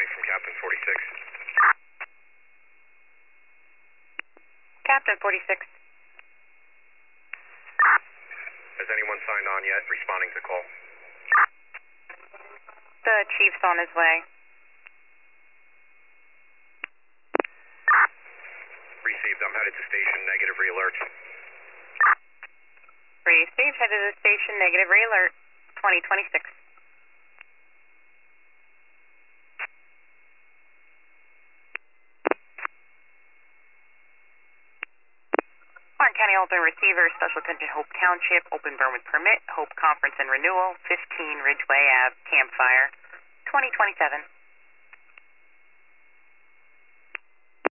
County from Captain 46. Captain 46. Has anyone signed on yet responding to call? The chief's on his way. Received. I'm headed to station. Negative re-alert. Received. Headed to the station. Negative re-alert. 2026. Orange County Open Receiver, Special Attention Hope Township, Open Burn with Permit, Hope Conference and Renewal, 15 Ridgeway Ave, Campfire, 2027.